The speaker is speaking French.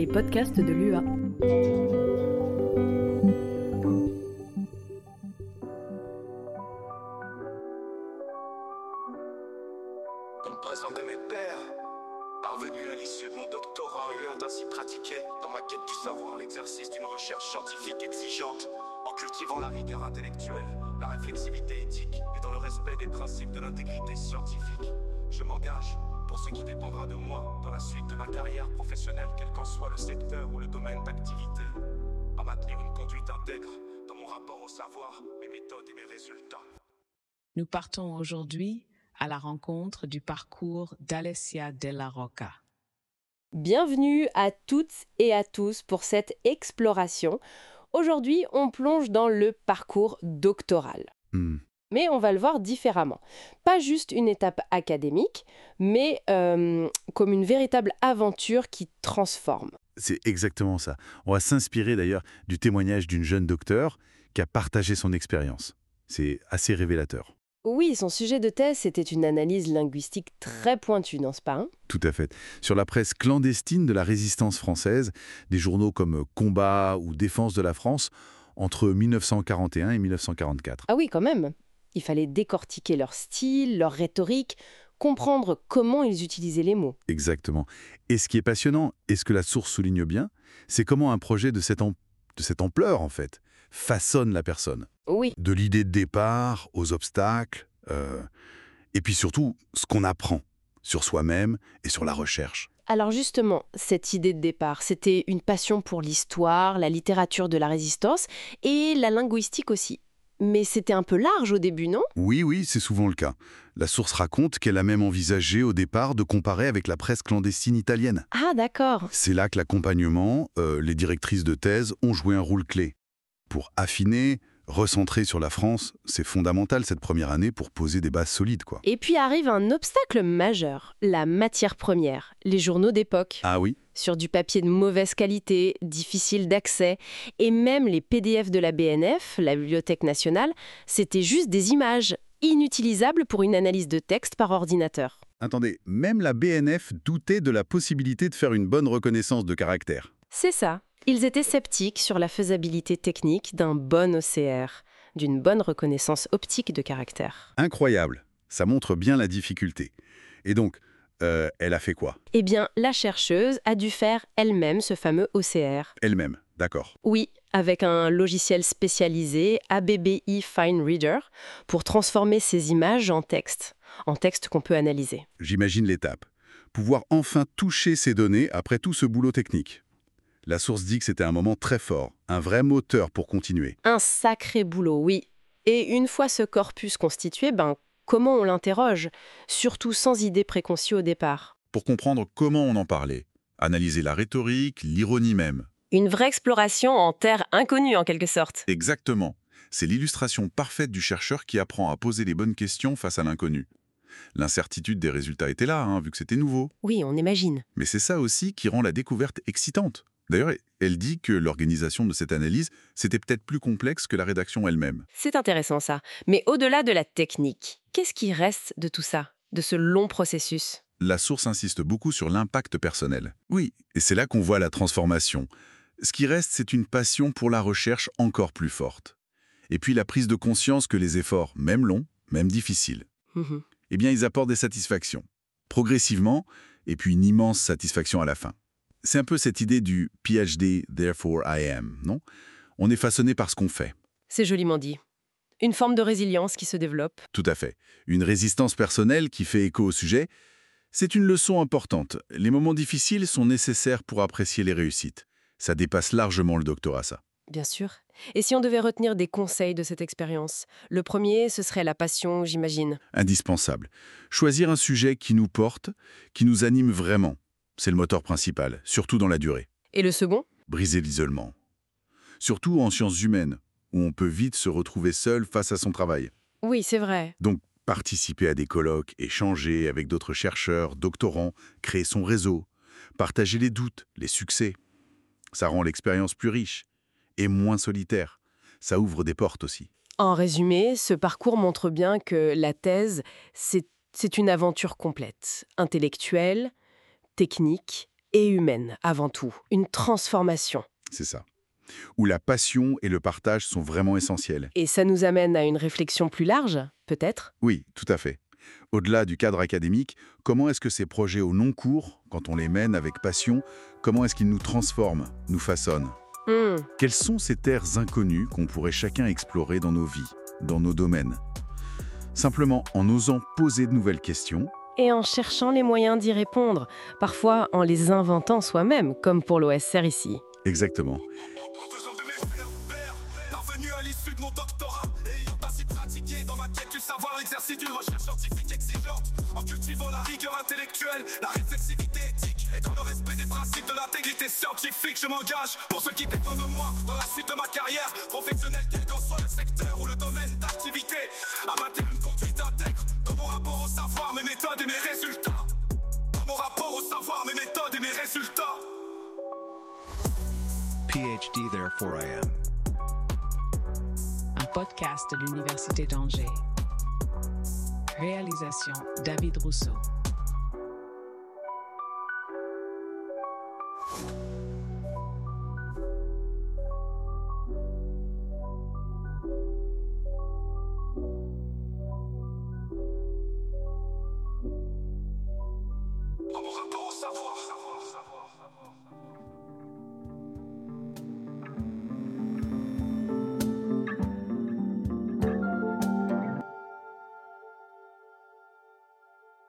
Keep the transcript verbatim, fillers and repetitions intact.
podcasts de l'U A. Comme présent de mes pères, parvenu à l'issue de mon doctorat, ayant ainsi pratiqué dans ma quête du savoir l'exercice d'une recherche scientifique exigeante, en cultivant la rigueur intellectuelle, la réflexivité éthique et dans le respect des principes de l'intégrité scientifique. Je m'engage, pour ce qui dépendra de moi, dans la suite de ma carrière professionnelle, quel qu'en soit le secteur ou le domaine d'activité, à maintenir une conduite intègre dans mon rapport au savoir, mes méthodes et mes résultats. Nous partons aujourd'hui à la rencontre du parcours d'Alessia Della Rocca. Bienvenue à toutes et à tous pour cette exploration. Aujourd'hui, on plonge dans le parcours doctoral. Hmm. Mais on va le voir différemment. Pas juste une étape académique, mais euh, comme une véritable aventure qui transforme. C'est exactement ça. On va s'inspirer d'ailleurs du témoignage d'une jeune docteure qui a partagé son expérience. C'est assez révélateur. Oui, son sujet de thèse, c'était une analyse linguistique très pointue, n'est-ce pas hein Tout à fait. Sur la presse clandestine de la résistance française, des journaux comme Combat ou Défense de la France, entre mille neuf cent quarante et un et mille neuf cent quarante-quatre. Ah oui, quand même. Il fallait décortiquer leur style, leur rhétorique, comprendre comment ils utilisaient les mots. Exactement. Et ce qui est passionnant, et ce que la source souligne bien, c'est comment un projet de cette, am- de cette ampleur, en fait, façonne la personne. Oui, De l'idée de départ aux obstacles, euh, et puis surtout, ce qu'on apprend sur soi-même et sur la recherche. alors justement, cette idée de départ, c'était une passion pour l'histoire, la littérature de la résistance et la linguistique aussi. Mais c'était un peu large au début, non ? Oui, oui, c'est souvent le cas. La source raconte qu'elle a même envisagé au départ de comparer avec la presse clandestine italienne. Ah d'accord. C'est là que l'accompagnement, euh, les directrices de thèse ont joué un rôle clé. Pour affiner, recentrer sur la France, c'est fondamental cette première année pour poser des bases solides, quoi. Et puis arrive un obstacle majeur, la matière première, les journaux d'époque. Ah oui ? Sur du papier de mauvaise qualité, difficile d'accès, et même les P D F de la B N F, la Bibliothèque nationale, c'était juste des images inutilisables pour une analyse de texte par ordinateur. Attendez, même la B N F doutait de la possibilité de faire une bonne reconnaissance de caractère. C'est ça. Ils étaient sceptiques sur la faisabilité technique d'un bon O C R, d'une bonne reconnaissance optique de caractère. Incroyable. Ça montre bien la difficulté. Et donc, euh, elle a fait quoi ? Eh bien, la chercheuse a dû faire elle-même ce fameux O C R. Elle-même, d'accord. Oui, avec un logiciel spécialisé, A B B I Fine Reader, pour transformer ces images en texte, en texte qu'on peut analyser. J'imagine l'étape. Pouvoir enfin toucher ces données après tout ce boulot technique. La source dit que c'était un moment très fort, un vrai moteur pour continuer. Un sacré boulot, oui. Et une fois ce corpus constitué, ben, comment on l'interroge ? Surtout sans idée préconçue au départ. Pour comprendre comment on en parlait, analyser la rhétorique, l'ironie même. Une vraie exploration en terre inconnue en quelque sorte. Exactement. C'est l'illustration parfaite du chercheur qui apprend à poser les bonnes questions face à l'inconnu. L'incertitude des résultats était là, hein, vu que c'était nouveau. Oui, on imagine. Mais c'est ça aussi qui rend la découverte excitante. D'ailleurs, elle dit que l'organisation de cette analyse, c'était peut-être plus complexe que la rédaction elle-même. C'est intéressant ça. Mais au-delà de la technique, qu'est-ce qui reste de tout ça, de ce long processus ? La source insiste beaucoup sur l'impact personnel. Oui, et c'est là qu'on voit la transformation. Ce qui reste, c'est une passion pour la recherche encore plus forte. Et puis la prise de conscience que les efforts, même longs, même difficiles, Mhm. eh bien, ils apportent des satisfactions. Progressivement, et puis une immense satisfaction à la fin. C'est un peu cette idée du P H D, therefore I am, non ? On est façonné par ce qu'on fait. C'est joliment dit. Une forme de résilience qui se développe. Tout à fait. Une résistance personnelle qui fait écho au sujet. C'est une leçon importante. Les moments difficiles sont nécessaires pour apprécier les réussites. Ça dépasse largement le doctorat, ça. Bien sûr. Et si on devait retenir des conseils de cette expérience ? Le premier, ce serait la passion, j'imagine. Indispensable. Choisir un sujet qui nous porte, qui nous anime vraiment. C'est le moteur principal, surtout dans la durée. Et le second ? Briser l'isolement. Surtout en sciences humaines, où on peut vite se retrouver seul face à son travail. Oui, c'est vrai. Donc, participer à des colloques, échanger avec d'autres chercheurs, doctorants, créer son réseau, partager les doutes, les succès. Ça rend l'expérience plus riche et moins solitaire. Ça ouvre des portes aussi. En résumé, ce parcours montre bien que la thèse, c'est, c'est une aventure complète, intellectuelle, technique, et humaine, avant tout. Une transformation. C'est ça. Où la passion et le partage sont vraiment essentiels. Et ça nous amène à une réflexion plus large, peut-être? Oui, tout à fait. Au-delà du cadre académique, comment est-ce que ces projets au long cours, quand on les mène avec passion, comment est-ce qu'ils nous transforment, nous façonnent? Hmm. Quelles sont ces terres inconnues qu'on pourrait chacun explorer dans nos vies, dans nos domaines? Simplement en osant poser de nouvelles questions. Et en cherchant les moyens d'y répondre, parfois en les inventant soi-même, comme pour l'O S R ici. Exactement. En faisant de mes frères pères, parvenu à l'issue de mon doctorat, ayant ainsi pratiqué dans ma quête du savoir, l'exercice d'une recherche scientifique exigeante, en cultivant la rigueur intellectuelle, la réflexivité éthique, et dans le respect des principes de l'intégrité scientifique, je m'engage pour ce qui dépend de moi, dans la suite de ma carrière professionnelle, quel qu'en soit le secteur ou le domaine d'activité, à maintenir une conduite intègre, dans mon rapport au savoir, mes méthodes et mes résultats, dans mon rapport au savoir, mes méthodes et mes résultats. PhD, therefore I am. Un podcast de l'Université d'Angers. Réalisation David Rousseau. Dans mon rapport au savoir.